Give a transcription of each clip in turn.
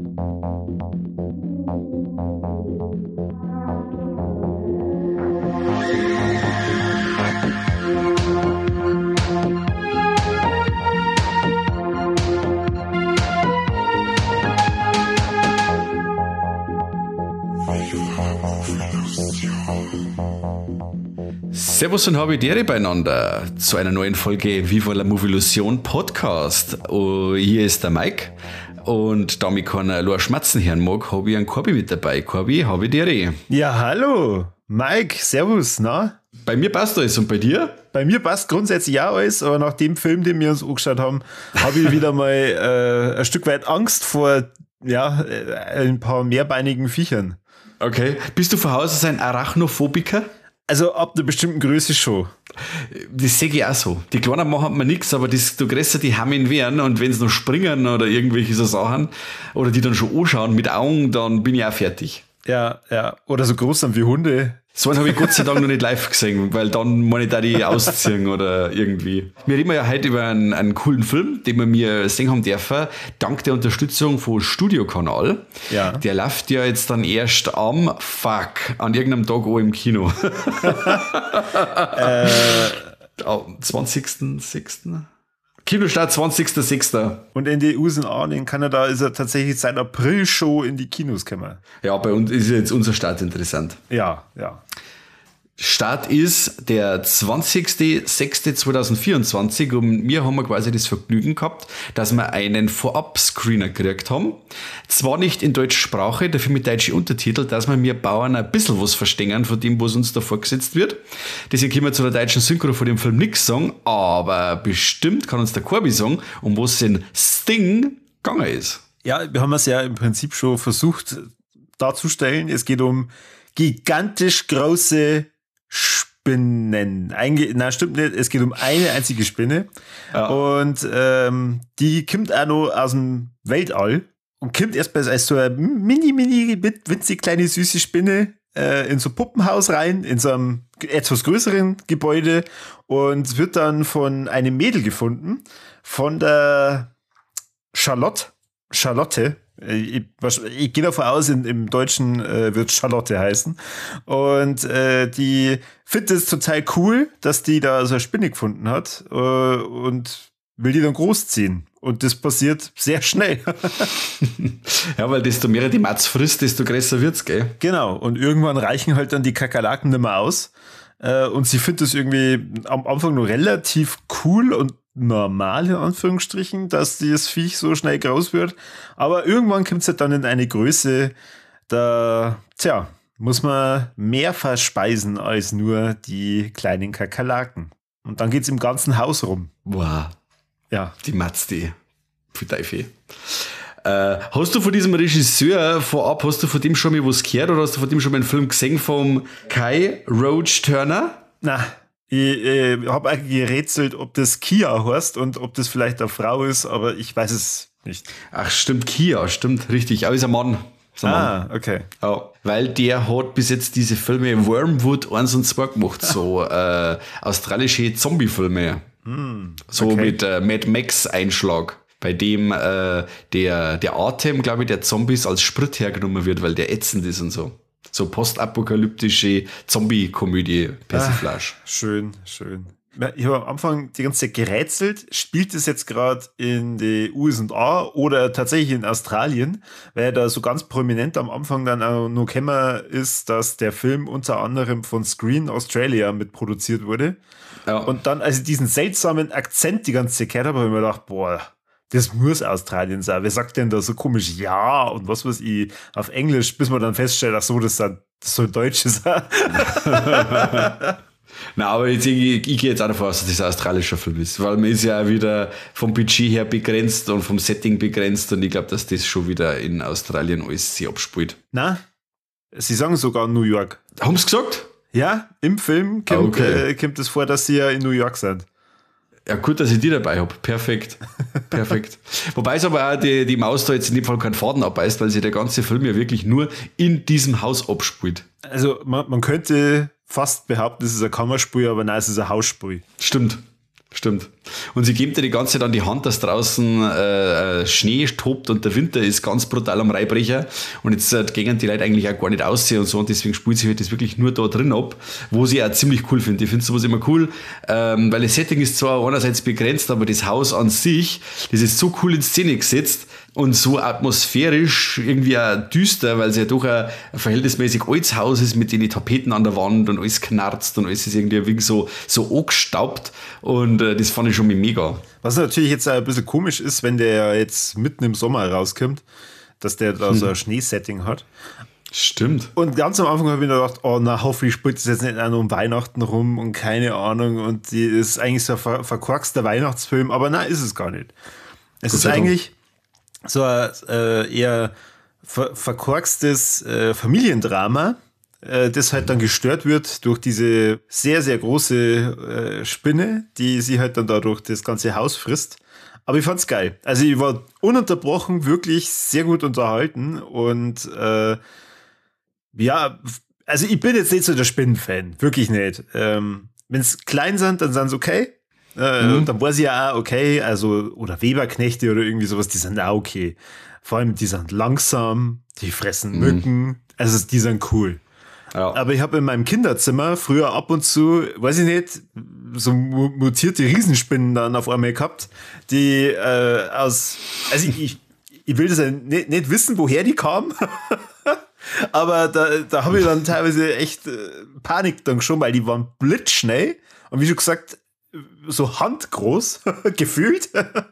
Servus und Habidere beieinander zu einer neuen Folge Viva la Movilusion Podcast. Hier ist der Mike und da mich keiner nur schmatzen hören mag, habe ich einen Corby mit dabei. Corby, Habidere. Ja, hallo, Mike, servus, na? Bei mir passt alles und bei dir? Bei mir passt grundsätzlich auch alles, aber nach dem Film, den wir uns angeschaut haben, habe ich wieder mal ein Stück weit Angst vor ein paar mehrbeinigen Viechern. Okay, bist du von Haus aus ein Arachnophobiker? Also ab einer bestimmten Größe schon. Das sehe ich auch so. Die Kleinen machen mir nichts, aber du größer die haben ihn wehren und wenn sie noch springen oder irgendwelche so Sachen oder die dann schon anschauen mit Augen, dann bin ich auch fertig. Ja. Oder so groß sind wie Hunde. So einen habe ich Gott sei Dank noch nicht live gesehen, weil dann meine ich da die ausziehen oder irgendwie. Wir reden ja heute über einen coolen Film, den wir mir sehen haben dürfen, dank der Unterstützung vom Studiokanal. Ja. Der läuft ja jetzt dann erst an irgendeinem Tag auch im Kino. 20.06. Kinostart 20.06. Und in den USA und in Kanada ist er tatsächlich seit April schon in die Kinos gekommen. Ja, bei uns ist jetzt unser Start interessant. Ja. Start ist der 20.06.2024 und wir haben quasi das Vergnügen gehabt, dass wir einen Vorab-Screener gekriegt haben. Zwar nicht in deutscher Sprache, dafür mit deutschen Untertitel, dass wir Bauern ein bisschen was verstehen von dem, was uns da vorgesetzt wird. Deswegen können wir zu der deutschen Synchro von dem Film nichts sagen, aber bestimmt kann uns der Corby sagen, um was in Sting gegangen ist. Ja, wir haben es ja im Prinzip schon versucht darzustellen. Es geht um gigantisch große Spinnen. Stimmt nicht. Es geht um eine einzige Spinne. Ja. Und die kommt auch noch aus dem Weltall und kommt erst als so eine mini, winzig kleine süße Spinne in so ein Puppenhaus rein, in so einem etwas größeren Gebäude und wird dann von einem Mädel gefunden, von der Charlotte. Ich gehe davon aus, im Deutschen wird Charlotte heißen. Und die findet es total cool, dass die da so eine Spinne gefunden hat und will die dann großziehen. Und das passiert sehr schnell. Ja, weil desto mehr die Matz frisst, desto größer wird's, gell? Genau. Und irgendwann reichen halt dann die Kakerlaken nicht mehr aus. Und sie findet es irgendwie am Anfang nur relativ cool und normal, in Anführungsstrichen, dass das Viech so schnell groß wird. Aber irgendwann kommt es halt dann in eine Größe, da, muss man mehr verspeisen als nur die kleinen Kakerlaken. Und dann geht's im ganzen Haus rum. Wow. Ja. Die Matz, die für Teufel. Hast du von diesem Regisseur vorab, hast du von dem schon mal was gehört oder hast du von dem schon mal einen Film gesehen vom Kai Roach Turner? Na. Ich habe eigentlich gerätselt, ob das Kia heißt und ob das vielleicht eine Frau ist, aber ich weiß es nicht. Ach, stimmt, Kia, stimmt, richtig. Aber ist ein Mann. Okay. Ja, weil der hat bis jetzt diese Filme Wormwood 1 und 2 gemacht, so australische Zombie-Filme. So mit Mad Max-Einschlag, bei dem der Atem, glaube ich, der Zombies als Sprit hergenommen wird, weil der ätzend ist und so. So postapokalyptische Zombie-Komödie, Persiflage. Schön. Ich habe am Anfang die ganze Zeit gerätselt, spielt es jetzt gerade in den USA oder tatsächlich in Australien, weil da so ganz prominent am Anfang dann auch noch gekommen ist, dass der Film unter anderem von Screen Australia mitproduziert wurde. Ja. Und dann, als ich diesen seltsamen Akzent die ganze Zeit gehört habe, habe ich mir gedacht, boah, das muss Australien sein. Wer sagt denn da so komisch ja und was weiß ich auf Englisch, bis man dann feststellt, ach so, das soll Deutsch sein. Na, aber ich gehe jetzt auch davon aus, dass das ein australischer Film ist, weil man ist ja wieder vom Budget her begrenzt und vom Setting begrenzt und ich glaube, dass das schon wieder in Australien alles sich abspielt. Na, sie sagen sogar New York. Haben sie gesagt? Ja, im Film kommt es vor, dass sie ja in New York sind. Ja, gut, dass ich die dabei habe. Perfekt. Wobei es aber auch die Maus da jetzt in dem Fall keinen Faden abbeißt, weil sich der ganze Film ja wirklich nur in diesem Haus abspielt. Also man könnte fast behaupten, es ist ein Kammerspiel, aber nein, es ist ein Hausspiel. Stimmt. Stimmt. Und sie geben dir die ganze Zeit an die Hand, dass draußen Schnee tobt und der Winter ist ganz brutal am Reinbrecher. Und jetzt gehen die Leute eigentlich auch gar nicht aussehen und so. Und deswegen spielt sich halt das wirklich nur da drin ab, wo sie auch ziemlich cool finde. Ich finde sowas immer cool, weil das Setting ist zwar einerseits begrenzt, aber das Haus an sich, das ist so cool in Szene gesetzt und so atmosphärisch irgendwie auch düster, weil es ja doch ein verhältnismäßig altes Haus ist mit den Tapeten an der Wand und alles knarzt und alles ist irgendwie ein wenig so angestaubt. Und das fand ich schon mega. Was natürlich jetzt ein bisschen komisch ist, wenn der jetzt mitten im Sommer rauskommt, dass der da so ein Schneesetting hat. Stimmt. Und ganz am Anfang habe ich mir gedacht, oh na, hoffentlich spielt es jetzt nicht auch noch um Weihnachten rum und keine Ahnung. Und die ist eigentlich so ein verkorkster Weihnachtsfilm, aber nein, ist es gar nicht. Es ist eigentlich so ein eher verkorkstes Familiendrama, das halt dann gestört wird durch diese sehr, sehr große Spinne, die sie halt dann da durch das ganze Haus frisst. Aber ich fand's geil. Also ich war ununterbrochen wirklich sehr gut unterhalten und ja, also ich bin jetzt nicht so der Spinnenfan, wirklich nicht. Wenn es klein sind, dann sind sie okay. Und dann weiß ich ja auch, okay, also, oder Weberknechte oder irgendwie sowas, die sind auch okay. Vor allem, die sind langsam, die fressen Mücken, also die sind cool. Ja. Aber ich habe in meinem Kinderzimmer früher ab und zu, weiß ich nicht, so mutierte Riesenspinnen dann auf einmal gehabt, die also ich will das ja nicht wissen, woher die kamen, aber da habe ich dann teilweise echt Panik dann schon, weil die waren blitzschnell und wie schon gesagt, so handgroß gefühlt.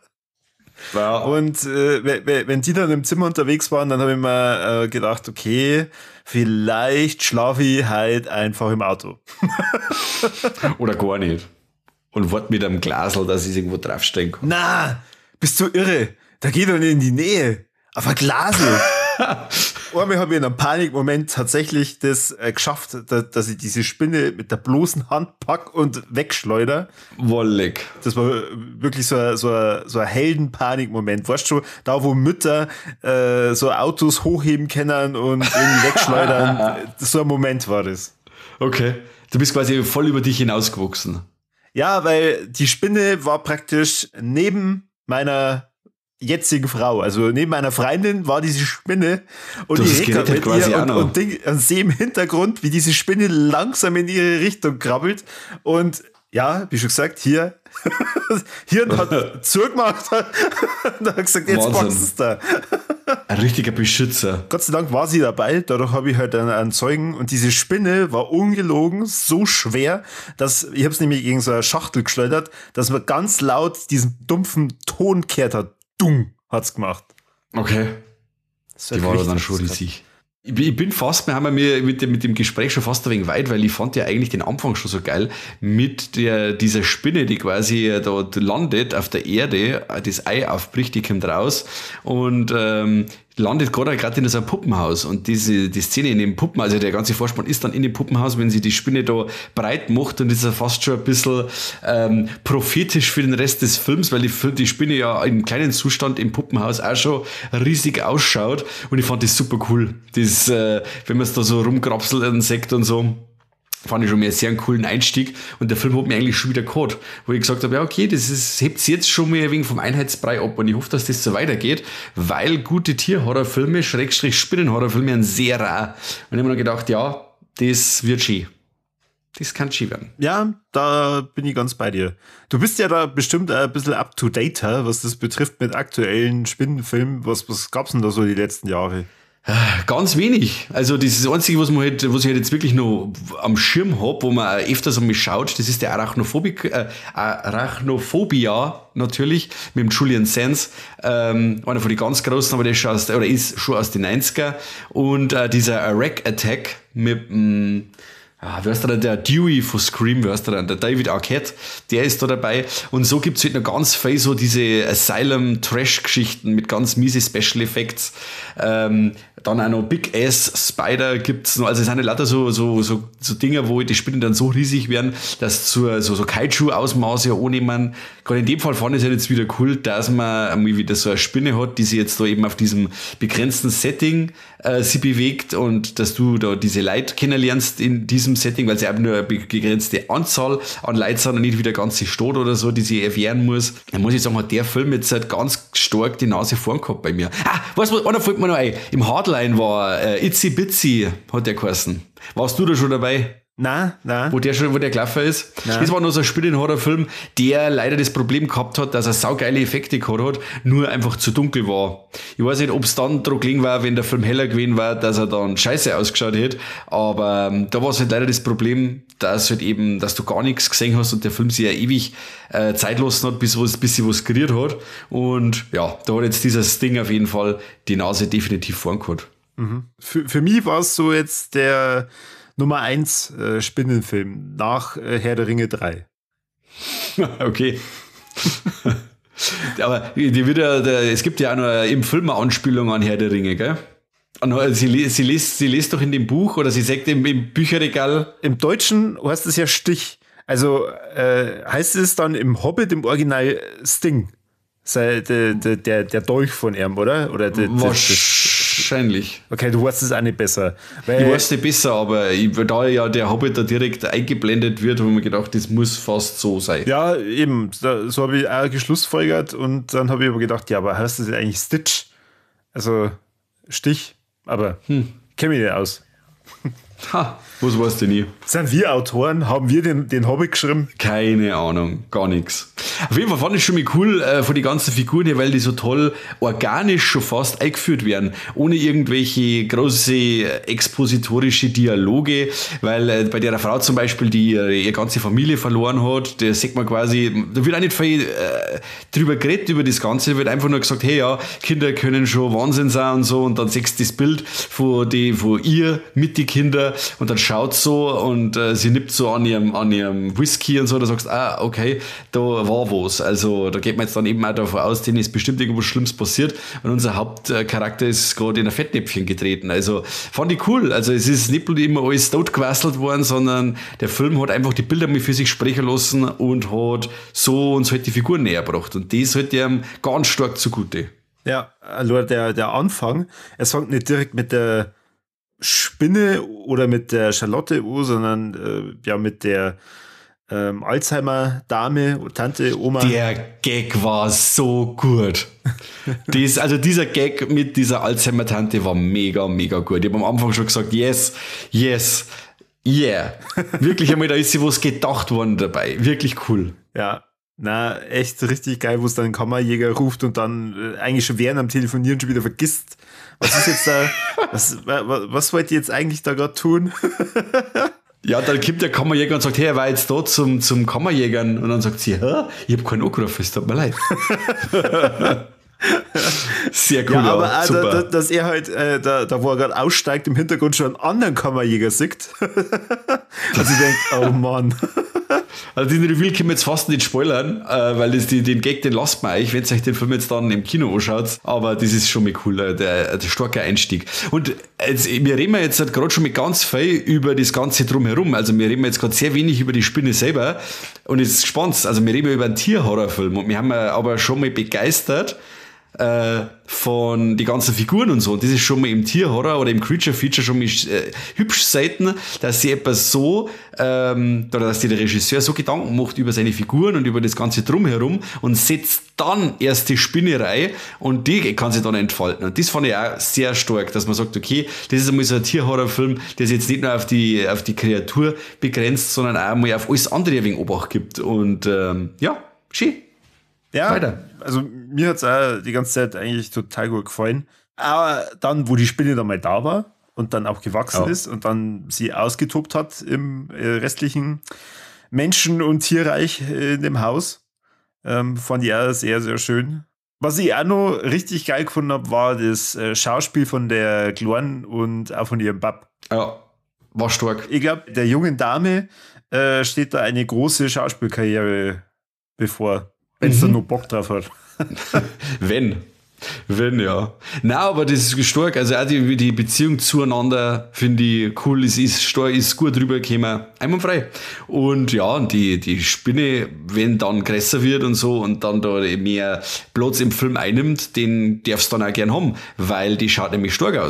Wow. Und wenn die dann im Zimmer unterwegs waren, dann habe ich mir gedacht, okay, vielleicht schlafe ich halt einfach im Auto. Oder gar nicht. Und warte mit einem Glasl, dass ich irgendwo draufstehen kann. Na, bist du irre? Da geht doch nicht in die Nähe. Auf ein Glasl. Einmal habe ich in einem Panikmoment tatsächlich das geschafft, dass ich diese Spinne mit der bloßen Hand pack und wegschleuder. Wollig. Das war wirklich so ein Helden-Panik-Moment. Weißt du, da wo Mütter so Autos hochheben können und irgendwie wegschleudern, so ein Moment war das. Okay. Du bist quasi voll über dich hinausgewachsen. Ja, weil die Spinne war praktisch neben meiner jetzigen Frau, also neben meiner Freundin war diese Spinne und ich rede mit ihr und sehe im Hintergrund, wie diese Spinne langsam in ihre Richtung krabbelt und ja, wie schon gesagt, hier hat zugemacht und hat gesagt, jetzt boxt es da. Ein richtiger Beschützer. Gott sei Dank war sie dabei, dadurch habe ich halt einen Zeugen und diese Spinne war ungelogen so schwer, dass, ich habe es nämlich gegen so eine Schachtel geschleudert, dass man ganz laut diesen dumpfen Ton gehört hat. Dumm hat's gemacht. Okay. Die war dann schon riesig. Ich bin fast, wir haben mir mit dem Gespräch schon fast ein wenig weit, weil ich fand ja eigentlich den Anfang schon so geil mit dieser Spinne, die quasi dort landet auf der Erde, das Ei aufbricht, die kommt raus und landet gerade in so einem Puppenhaus und die Szene in dem Puppenhaus, also der ganze Vorspann ist dann in dem Puppenhaus, wenn sie die Spinne da breit macht und ist ja fast schon ein bisschen prophetisch für den Rest des Films, weil die Spinne ja im kleinen Zustand im Puppenhaus auch schon riesig ausschaut und ich fand das super cool. Das, wenn man es da so rumgrapselt und sagt und so, fand ich schon mal einen sehr coolen Einstieg und der Film hat mich eigentlich schon wieder gehabt, wo ich gesagt habe, ja okay, hebt es jetzt schon mal ein wenig vom Einheitsbrei ab und ich hoffe, dass das so weitergeht, weil gute Tierhorrorfilme, Schrägstrich Spinnenhorrorfilme, sind sehr rar. Und ich habe mir gedacht, ja, das wird schön. Das kann schön werden. Ja, da bin ich ganz bei dir. Du bist ja da bestimmt ein bisschen up to date, was das betrifft mit aktuellen Spinnenfilmen. Was gab's denn da so die letzten Jahre? Ganz wenig. Also das ist das Einzige, was ich halt jetzt wirklich noch am Schirm habe, wo man öfters einmal schaut, das ist der Arachnophobia natürlich, mit dem Julian Sands, einer von den ganz großen, aber der ist schon aus den 90er und dieser Wreck Attack mit wie heißt der Dewey von Scream, wie heißt der David Arquette, der ist da dabei. Und so gibt's halt noch ganz viel so diese Asylum-Trash-Geschichten mit ganz miese Special Effects. Dann auch noch Big Ass Spider gibt's noch. Also es sind halt lauter so Dinge, wo die Spinnen dann so riesig werden, dass so Kaiju-Ausmaße annehmen. Gerade in dem Fall fand ich es halt jetzt wieder cool, dass man einmal wieder so eine Spinne hat, die sich jetzt da eben auf diesem begrenzten Setting sie bewegt und dass du da diese Leute kennenlernst in diesem diesem Setting, weil sie eben nur eine begrenzte Anzahl an Leuten sind und nicht wie der ganze Stadt oder so, die sie erwehren muss. Dann muss ich sagen, hat der Film jetzt halt ganz stark die Nase vorn gehabt bei mir. Weißt du, einer fällt mir noch ein. Im Hardline war Itzy Bitsy, hat der geheißen. Warst du da schon dabei? Nein. Wo der gelaufen ist. Nein. Das war noch so ein Spiel-in-Horror-Film, der leider das Problem gehabt hat, dass er saugeile Effekte gehabt hat, nur einfach zu dunkel war. Ich weiß nicht, ob es dann daran gelegen war, wenn der Film heller gewesen war, dass er dann scheiße ausgeschaut hätte, aber da war es halt leider das Problem, dass halt eben, dass du gar nichts gesehen hast und der Film sich ja ewig Zeit lassen hat, bis sie was kreiert hat. Und ja, da hat jetzt dieses Ding auf jeden Fall die Nase definitiv vorn gehabt. Mhm. Für mich war es so jetzt der Nummer 1 Spinnenfilm nach Herr der Ringe 3. Okay. Aber es gibt ja auch noch im Film eine Anspielung an Herr der Ringe, gell? Sie liest doch in dem Buch oder sie sagt im Bücherregal. Im Deutschen heißt es ja Stich. Also heißt es dann im Hobbit im Original Sting. Der Dolch von ihm, oder? Wahrscheinlich. Okay, du weißt es auch nicht besser. Ich weiß es nicht besser, aber da ja der Hobbit da direkt eingeblendet wird, habe ich mir gedacht, das muss fast so sein. Ja, eben. So habe ich auch geschlussfolgert und dann habe ich aber gedacht, ja, aber heißt das eigentlich Stitch? Also Stich, aber kenne mich nicht aus. Was weißt du nie? Sind wir Autoren? Haben wir den Hobbit geschrieben? Keine Ahnung, gar nichts. Auf jeden Fall fand ich schon mal cool von den ganzen Figuren hier, weil die so toll organisch schon fast eingeführt werden, ohne irgendwelche große expositorische Dialoge, weil bei der Frau zum Beispiel, die ihre ganze Familie verloren hat, da sieht man quasi, da wird auch nicht viel drüber geredet über das Ganze, da wird einfach nur gesagt, hey ja, Kinder können schon Wahnsinn sein und so, und dann siehst du das Bild von ihr mit den Kindern und dann schaut so und sie nippt so an ihrem Whisky und so, da sagst du, okay, da war was. Also da geht man jetzt dann eben auch davon aus, denen ist bestimmt irgendwas Schlimmes passiert und unser Hauptcharakter ist gerade in ein Fettnäpfchen getreten. Also fand ich cool. Also es ist nicht immer alles totgewasselt worden, sondern der Film hat einfach die Bilder mal für sich sprechen lassen und hat so uns halt die Figuren näher gebracht. Und das halt ihm ganz stark zugute. Ja, also der Anfang, er fängt nicht direkt mit der Spinne oder mit der Charlotte sondern mit der Alzheimer-Dame, Tante, Oma. Der Gag war so gut. Dieser Gag mit dieser Alzheimer-Tante war mega, mega gut. Ich habe am Anfang schon gesagt, yes, yeah. Wirklich einmal, da ist sie was gedacht worden dabei. Wirklich cool. Ja, echt richtig geil, wo es dann einen Kammerjäger ruft und dann eigentlich schon während am Telefonieren schon wieder vergisst. Was ist jetzt da, was wollt ihr jetzt eigentlich da gerade tun? Ja, dann kommt der Kammerjäger und sagt, hey, er war jetzt da zum Kammerjägern. Und dann sagt sie, ich habe keinen angerufen, es tut mir leid. Sehr cool. Ja, aber auch, dass er halt, da wo er gerade aussteigt, im Hintergrund schon einen anderen Kammerjäger sieht. Also ich denke, oh Mann. Also den Reveal können wir jetzt fast nicht spoilern, weil den Gag, den lasst man euch, wenn ihr euch den Film jetzt dann im Kino anschaut. Aber das ist schon mal cool, der starke Einstieg. Und wir reden jetzt halt gerade schon mit ganz viel über das Ganze drumherum. Also wir reden jetzt gerade sehr wenig über die Spinne selber. Und es ist spannend, also wir reden über einen Tierhorrorfilm. Und wir haben aber schon mal begeistert von die ganzen Figuren und so. Und das ist schon mal im Tierhorror oder im Creature-Feature schon mal hübsch selten, dass sie etwas so, oder dass der Regisseur so Gedanken macht über seine Figuren und über das Ganze drumherum und setzt dann erst die Spinnerei und die kann sich dann entfalten. Und das fand ich auch sehr stark, dass man sagt, okay, das ist einmal so ein Tierhorrorfilm, der sich jetzt nicht nur auf die Kreatur begrenzt, sondern auch mal auf alles andere ein wenig Obacht gibt. Und schön. Ja, weiter. Also mir hat es auch die ganze Zeit eigentlich total gut gefallen. Aber dann, wo die Spinne dann mal da war und dann auch gewachsen ist und dann sie ausgetobt hat im restlichen Menschen- und Tierreich in dem Haus, fand ich auch sehr, sehr schön. Was ich auch noch richtig geil gefunden habe, war das Schauspiel von der Glorn und auch von ihrem Bab. Ja, war stark. Ich glaube, der jungen Dame steht da eine große Schauspielkarriere bevor. Wenn es da nur Bock drauf hat. Wenn, ja. Nein, aber das ist stark. Also auch die Beziehung zueinander finde ich cool. Ist stark, ist gut rübergekommen. Einwandfrei. Und ja, und die Spinne, wenn dann größer wird und so und dann da mehr Platz im Film einnimmt, den darfst du dann auch gern haben, weil die schaut nämlich stark aus.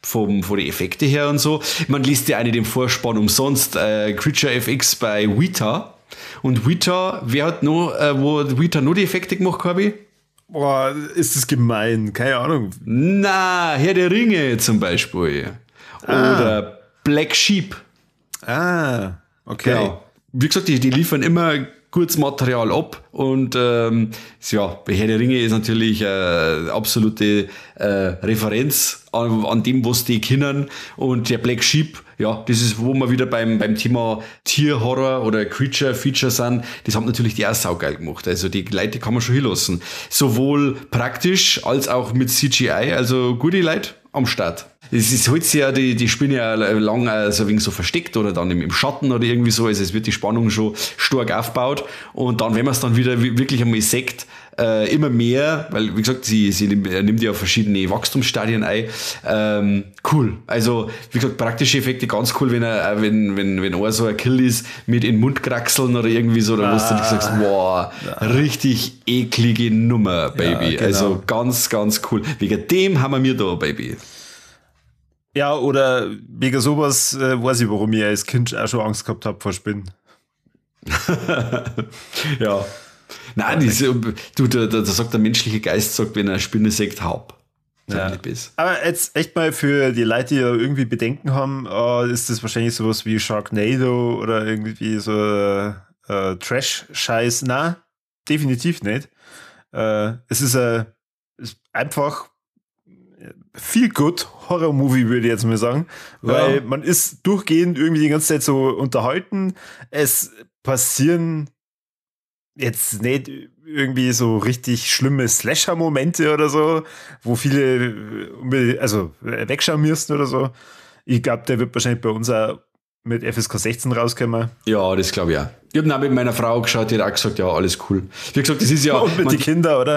von den Effekten her und so. Man liest ja auch nicht im Vorspann umsonst Creature FX bei Weta. Und Weta, wer hat noch, wo Weta nur die Effekte gemacht, Corby? Boah, ist das gemein, keine Ahnung. Na, Herr der Ringe zum Beispiel. Oder Black Sheep. Ah, okay. Genau. Wie gesagt, die liefern immer gutes Material ab und ja, bei Herr der Ringe ist natürlich absolute Referenz an dem, was die kennen, und der Black Sheep, ja, das ist, wo wir wieder beim Thema Tierhorror oder Creature-Feature sind, das haben natürlich die auch saugeil gemacht, also die Leute kann man schon hinlassen, sowohl praktisch als auch mit CGI, also gute Leute am Start. Es ist halt ja, die Spinne ja lang so ein wenig so versteckt oder dann im Schatten oder irgendwie so. Also es wird die Spannung schon stark aufgebaut. Und dann, wenn man es dann wieder wirklich einmal sägt, immer mehr, weil, wie gesagt, sie nimmt ja verschiedene Wachstumsstadien ein. Cool. Also, wie gesagt, praktische Effekte ganz cool, wenn er so ein Kill ist, mit in den Mund kraxeln oder irgendwie so, da wo du sagst, wow, richtig eklige Nummer, Baby. Ja, genau. Also ganz, ganz cool. Wegen dem haben wir da, Baby. Ja, oder wegen sowas weiß ich, warum ich als Kind auch schon Angst gehabt habe vor Spinnen. Ja. Nein, da sagt der menschliche Geist, sagt, wenn er eine Spinne sagt, haupt. Ja. Aber jetzt echt mal für die Leute, die ja irgendwie Bedenken haben, ist das wahrscheinlich sowas wie Sharknado oder irgendwie so Trash-Scheiß. Nein, definitiv nicht. Es ist einfach viel gut Horror-Movie, würde ich jetzt mal sagen, weil man ist durchgehend irgendwie die ganze Zeit so unterhalten. Es passieren jetzt nicht irgendwie so richtig schlimme Slasher-Momente oder so, wo viele wegschauen müssen oder so. Ich glaube, der wird wahrscheinlich bei uns auch mit FSK 16 rauskommen. Ja, das glaube ich auch. Ich habe mit meiner Frau geschaut, die hat auch gesagt, ja, alles cool. Wie gesagt, das ist ja... Und mit den Kindern, oder?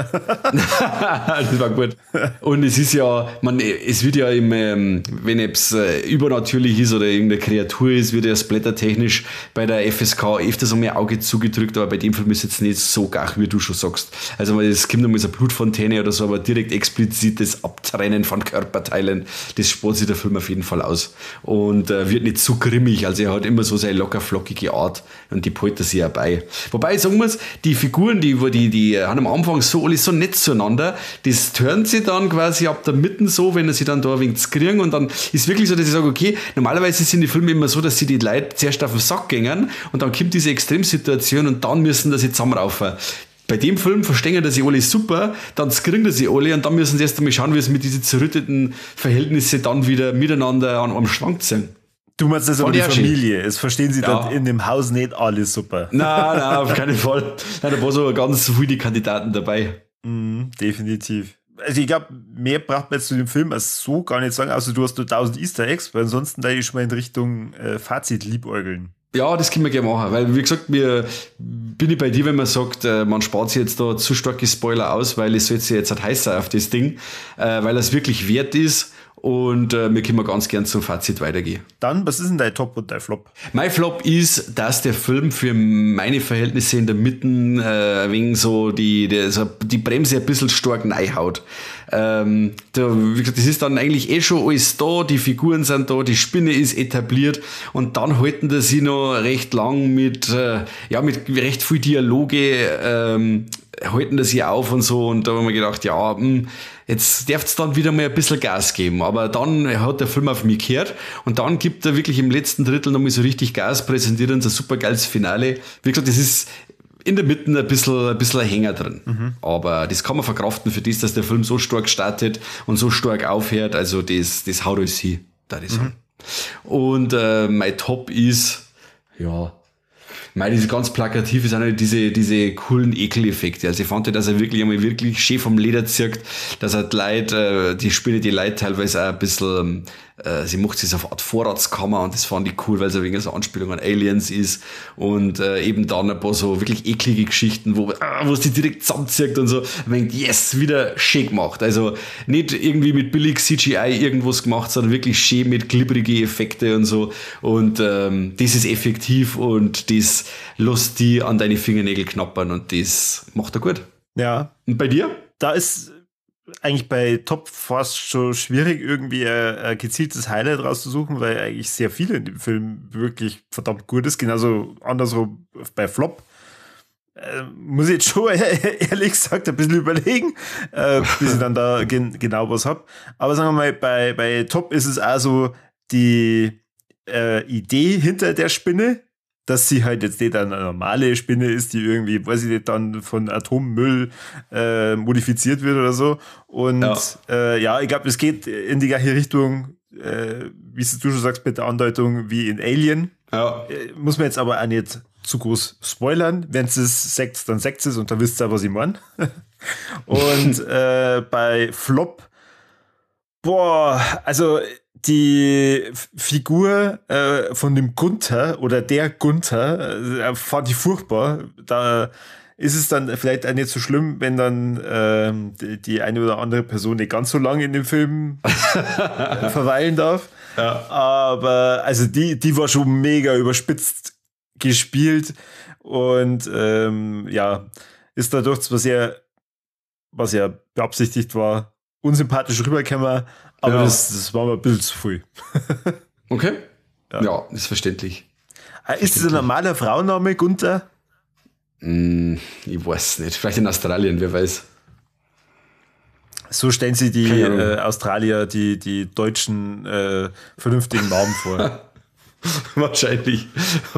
Das war gut. Und es ist ja, es wird ja wenn es übernatürlich ist oder irgendeine Kreatur ist, wird ja splattertechnisch bei der FSK öfters einmal ein Auge zugedrückt, aber bei dem Film ist jetzt nicht so gach, wie du schon sagst. Also es kommt einmal so eine Blutfontäne oder so, aber direkt explizites Abtrennen von Körperteilen, das spart sich der Film auf jeden Fall aus. Und wird nicht zu grimmig, also er hat immer so seine locker flockige Art und die hält er sich auch bei. Wobei, ich sagen muss, die Figuren, die haben am Anfang so alle so nett zueinander, das turnt sie dann quasi ab der Mitte so, wenn sie dann da ein wenig kriegen, und dann ist wirklich so, dass ich sage, okay, normalerweise sind die Filme immer so, dass sie die Leute zuerst auf den Sack gehen und dann kommt diese Extremsituation und dann müssen sie zusammenraufen. Bei dem Film verstehen das sie alle super, dann kriegen das sie alle und dann müssen sie erst einmal schauen, wie sie mit diesen zerrütteten Verhältnissen dann wieder miteinander an einem Schwank sind. Du meinst das aber die Familie. Es verstehen sie dann in dem Haus nicht alle super. Nein, auf keinen Fall. Nein, da waren so ganz viele Kandidaten dabei. Definitiv. Also ich glaube, mehr braucht man jetzt zu dem Film als so gar nicht sagen, außer du hast nur 1000 Easter Eggs, weil ansonsten da ich schon mal in Richtung Fazit liebäugeln. Ja, das können wir gerne machen, weil wie gesagt, bin ich bei dir, wenn man sagt, man spart sich jetzt da zu starke Spoiler aus, weil es soll sich jetzt halt heiß sein auf das Ding, weil es wirklich wert ist. Und wir können ganz gern zum Fazit weitergehen. Dann, was ist denn dein Top und dein Flop? Mein Flop ist, dass der Film für meine Verhältnisse in der Mitte wegen so die Bremse ein bisschen stark reinhaut. Wie gesagt, das ist dann eigentlich schon alles da, die Figuren sind da, die Spinne ist etabliert und dann halten die sich noch recht lang mit recht viel Dialoge halten das hier auf und so, und da haben wir gedacht, ja, jetzt darf es dann wieder mal ein bisschen Gas geben, aber dann hat der Film auf mich gehört und dann gibt er wirklich im letzten Drittel nochmal so richtig Gas, präsentiert uns ein super geiles Finale. Wie gesagt, das ist in der Mitte ein bisschen ein Hänger drin, aber das kann man verkraften für das, dass der Film so stark startet und so stark aufhört, also das haut alles hin, da ich sagen. Und mein Top ist, diese ganz plakativ sind halt diese coolen Ekeleffekte. Also ich fand, dass er wirklich schön vom Leder zirkt, dass er die Leute, die Leute teilweise auch ein bisschen, sie macht sich so auf eine Art Vorratskammer und das fand ich cool, weil es ein wenig so eine Anspielung an Aliens ist und eben dann ein paar so wirklich eklige Geschichten, wo es die direkt zusammenzirkt und so. Man denkt, yes, wieder schön gemacht. Also nicht irgendwie mit billig CGI irgendwas gemacht, sondern wirklich schön mit glibberige Effekte und so. Und das ist effektiv und das lässt die an deine Fingernägel knappern und das macht er gut. Ja. Und bei dir? Da ist eigentlich bei Top fast schon schwierig, irgendwie ein gezieltes Highlight rauszusuchen, weil eigentlich sehr viel in dem Film wirklich verdammt gut ist. Genauso andersrum bei Flop. Muss ich jetzt schon ehrlich gesagt ein bisschen überlegen, bis ich dann da genau was hab. Aber sagen wir mal, bei Top ist es also die Idee hinter der Spinne, dass sie halt jetzt nicht eine normale Spinne ist, die irgendwie, weiß ich nicht, dann von Atommüll modifiziert wird oder so. Und ich glaube, es geht in die gleiche Richtung, wie du schon sagst, mit der Andeutung wie in Alien. Ja. Muss man jetzt aber auch nicht zu groß spoilern. Wenn es sagt, dann sagt es und dann wisst ihr, was ich meine. Und bei Flop, also die Figur von dem Gunther oder der Gunther fand ich furchtbar. Da ist es dann vielleicht auch nicht so schlimm, wenn dann die eine oder andere Person nicht ganz so lange in dem Film verweilen darf. Ja. Aber also die war schon mega überspitzt gespielt und ist dadurch zwar was ja beabsichtigt war, unsympathisch rübergekommen, aber das war mir ein bisschen zu viel. Okay. Ja, ist verständlich. Ist das ein normaler Frauenname, Gunther? Ich weiß nicht. Vielleicht in Australien, wer weiß. So stellen sie die Australier, die deutschen vernünftigen Namen vor. Wahrscheinlich.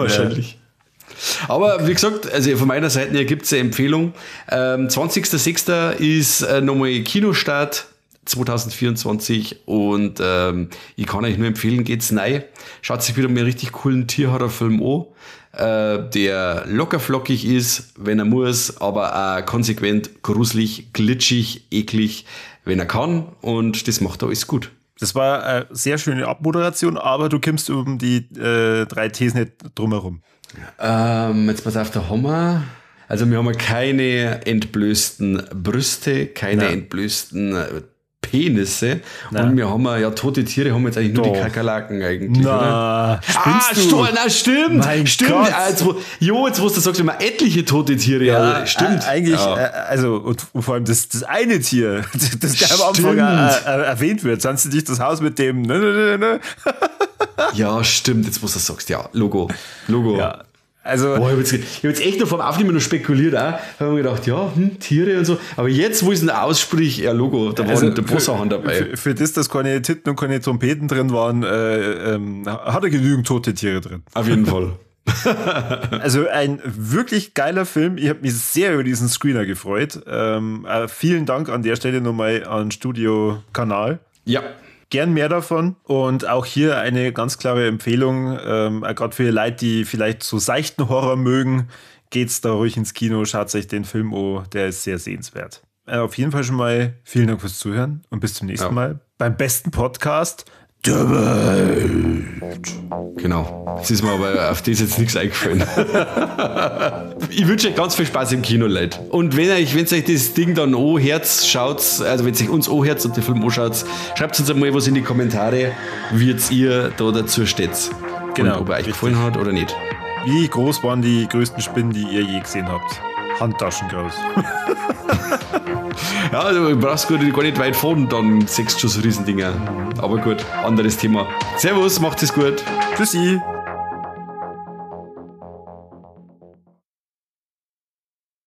Aber wie gesagt, also von meiner Seite her gibt es eine Empfehlung. 20.06. ist nochmal Kinostart 2024 und ich kann euch nur empfehlen, geht's rein. Schaut sich wieder mal einen richtig coolen Tierhorrorfilm an, der locker flockig ist, wenn er muss, aber auch konsequent, gruselig, glitschig, eklig, wenn er kann, und das macht er alles gut. Das war eine sehr schöne Abmoderation, aber du kommst um die 3 Ts nicht drumherum. Jetzt pass auf, da haben wir... Also wir haben keine entblößten Brüste, keine entblößten Penisse. Und wir haben ja tote Tiere, haben jetzt eigentlich nur die Kakerlaken eigentlich, oder? Stimmt. Stimmt. Jetzt wo du sagst, wir haben etliche tote Tiere. Ja, stimmt. Eigentlich, also, und vor allem das eine Tier, das gleich am Anfang erwähnt wird, sonst du dich das Haus mit dem Ja, stimmt, jetzt wo du das sagst, ja, Logo. Ja. Also, ich habe jetzt echt noch vom Aufnehmen noch spekuliert, auch. Habe mir gedacht, ja, Tiere und so. Aber jetzt, wo ich es noch aussprich, ja, Logo, da waren ein paar Sachen dabei. Für das, dass keine Titten und keine Trompeten drin waren, hat er genügend tote Tiere drin. Auf jeden Fall. Also ein wirklich geiler Film. Ich habe mich sehr über diesen Screener gefreut. Vielen Dank an der Stelle nochmal an Studio Kanal. Ja. Gern mehr davon, und auch hier eine ganz klare Empfehlung, gerade für Leute, die vielleicht so seichten Horror mögen, geht's da ruhig ins Kino, schaut euch den Film an, der ist sehr sehenswert. Auf jeden Fall schon mal vielen Dank fürs Zuhören und bis zum nächsten Mal beim besten Podcast der Welt. Genau, das ist mir aber auf das jetzt nichts eingefallen. Ich wünsche euch ganz viel Spaß im Kino, Leute. Und wenn euch das Ding dann anhört, schaut, also wenn ihr uns anhört und den Film anschaut, schreibt uns einmal was in die Kommentare, wie jetzt ihr da dazu steht. Genau. Und ob er euch gefallen hat oder nicht. Wie groß waren die größten Spinnen, die ihr je gesehen habt? Handtaschen groß. Ja, also du brauchst gar nicht weit fahren, dann siehst du schon so Riesendinger. Aber gut, anderes Thema. Servus, macht es gut. Tschüssi.